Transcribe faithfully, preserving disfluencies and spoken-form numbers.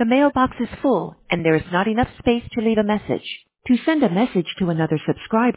The mailbox is full and there is not enough space to leave a message. To send a message to another subscriber,